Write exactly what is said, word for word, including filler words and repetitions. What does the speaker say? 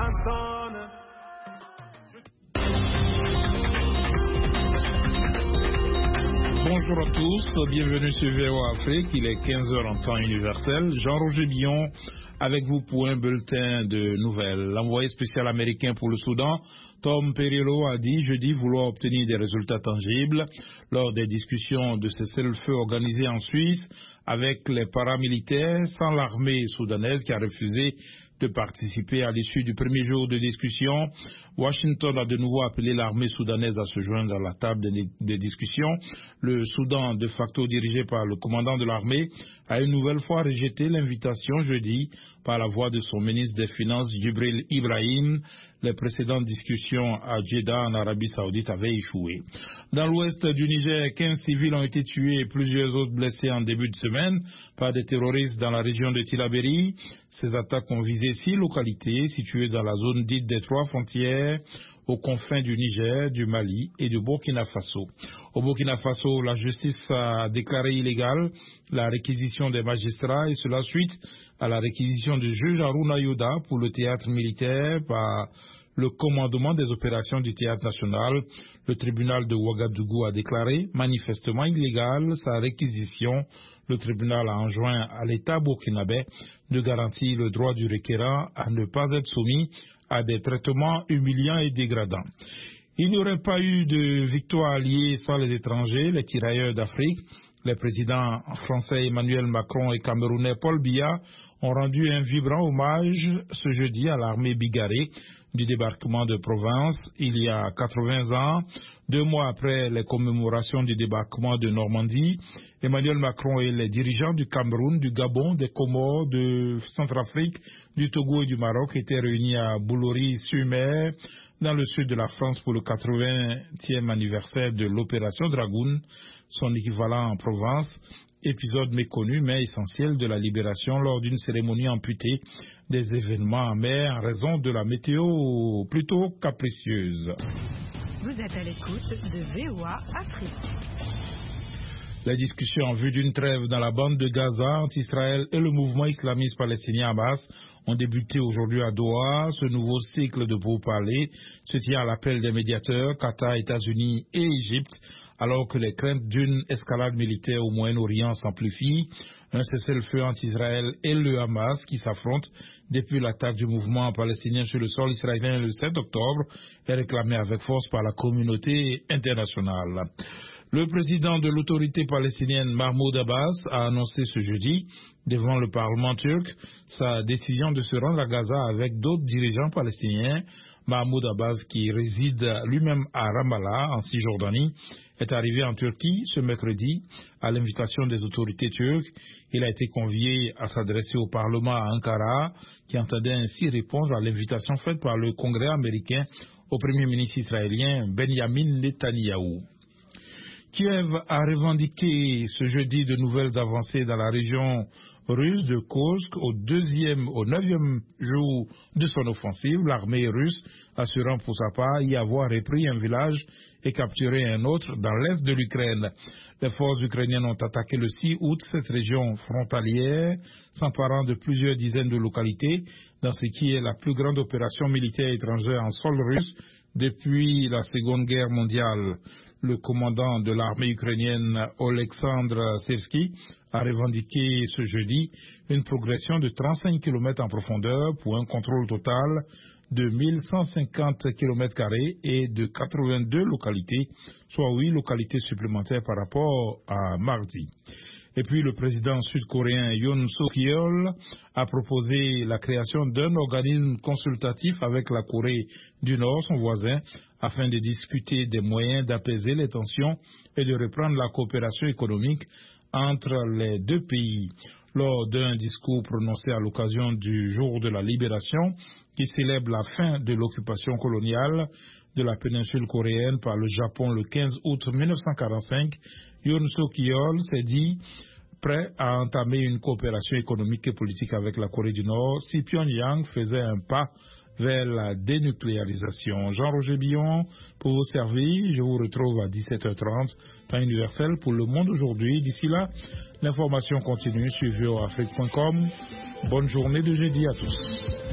Bonjour à tous, bienvenue sur V O A Afrique, il est quinze heures en temps universel. Jean-Roger Billon avec vous pour un bulletin de nouvelles. L'envoyé spécial américain pour le Soudan, Tom Perriello, a dit jeudi vouloir obtenir des résultats tangibles lors des discussions de cessez-le-feu organisées en Suisse avec les paramilitaires sans l'armée soudanaise qui a refusé de participer à l'issue du premier jour de discussion. Washington a de nouveau appelé l'armée soudanaise à se joindre à la table des, des discussions. Le Soudan, de facto dirigé par le commandant de l'armée, a une nouvelle fois rejeté l'invitation jeudi par la voix de son ministre des Finances, Djibril Ibrahim. Les précédentes discussions à Jeddah, en Arabie Saoudite, avaient échoué. Dans l'ouest du Niger, quinze civils ont été tués et plusieurs autres blessés en début de semaine par des terroristes dans la région de Tillabéri. Ces attaques ont visé six localités situées dans la zone dite des trois frontières, aux confins du Niger, du Mali et du Burkina Faso. Au Burkina Faso, la justice a déclaré illégale la réquisition des magistrats et cela suite à la réquisition du juge Haruna Yoda pour le théâtre militaire par le commandement des opérations du théâtre national. Le tribunal de Ouagadougou a déclaré manifestement illégale sa réquisition. Le tribunal a enjoint à l'État burkinabé de garantir le droit du requérant à ne pas être soumis à des traitements humiliants et dégradants. Il n'y aurait pas eu de victoire alliée sans les étrangers, les tirailleurs d'Afrique. Les présidents français Emmanuel Macron et camerounais Paul Biya ont rendu un vibrant hommage ce jeudi à l'armée bigarrée du débarquement de Provence il y a quatre-vingts ans. Deux mois après les commémorations du débarquement de Normandie, Emmanuel Macron et les dirigeants du Cameroun, du Gabon, des Comores, de Centrafrique, du Togo et du Maroc étaient réunis à Boulogne-sur-Mer, dans le sud de la France, pour le quatre-vingtième anniversaire de l'opération Dragoon, son équivalent en Provence, épisode méconnu mais essentiel de la libération lors d'une cérémonie amputée des événements en mer en raison de la météo plutôt capricieuse. Vous êtes à l'écoute de V O A Afrique. Les discussions en vue d'une trêve dans la bande de Gaza entre Israël et le mouvement islamiste palestinien Hamas ont débuté aujourd'hui à Doha. Ce nouveau cycle de pourparlers se tient à l'appel des médiateurs Qatar, États-Unis et Égypte, alors que les craintes d'une escalade militaire au Moyen-Orient s'amplifient. Un cessez-le-feu entre Israël et le Hamas qui s'affrontent depuis l'attaque du mouvement palestinien sur le sol israélien le sept octobre est réclamé avec force par la communauté internationale. Le président de l'autorité palestinienne Mahmoud Abbas a annoncé ce jeudi devant le Parlement turc sa décision de se rendre à Gaza avec d'autres dirigeants palestiniens. Mahmoud Abbas, qui réside lui-même à Ramallah, en Cisjordanie, est arrivé en Turquie ce mercredi à l'invitation des autorités turques. Il a été convié à s'adresser au Parlement à Ankara, qui entendait ainsi répondre à l'invitation faite par le Congrès américain au Premier ministre israélien Benjamin Netanyahou. Kiev a revendiqué ce jeudi de nouvelles avancées dans la région russe de Kursk au deuxième, au neuvième jour de son offensive. L'armée russe assurant pour sa part y avoir repris un village et capturé un autre dans l'est de l'Ukraine. Les forces ukrainiennes ont attaqué le six août cette région frontalière, s'emparant de plusieurs dizaines de localités dans ce qui est la plus grande opération militaire étrangère en sol russe depuis la Seconde Guerre mondiale. Le commandant de l'armée ukrainienne, Oleksandr Syrsky, a revendiqué ce jeudi une progression de trente-cinq kilomètres en profondeur pour un contrôle total de mille cent cinquante kilomètres carrés et de quatre-vingt-deux localités, soit huit localités supplémentaires par rapport à mardi. Et puis le président sud-coréen Yoon Suk-yeol a proposé la création d'un organisme consultatif avec la Corée du Nord, son voisin, afin de discuter des moyens d'apaiser les tensions et de reprendre la coopération économique entre les deux pays. Lors d'un discours prononcé à l'occasion du jour de la libération, qui célèbre la fin de l'occupation coloniale de la péninsule coréenne par le Japon le quinze août mille neuf cent quarante-cinq, Yoon Suk-yeol s'est dit prêt à entamer une coopération économique et politique avec la Corée du Nord si Pyongyang faisait un pas vers la dénucléarisation. Jean-Roger Billon, pour vous servir, je vous retrouve à dix-sept heures trente, temps universel pour Le Monde aujourd'hui. D'ici là, l'information continue sur v o afrique point com. Bonne journée de jeudi à tous.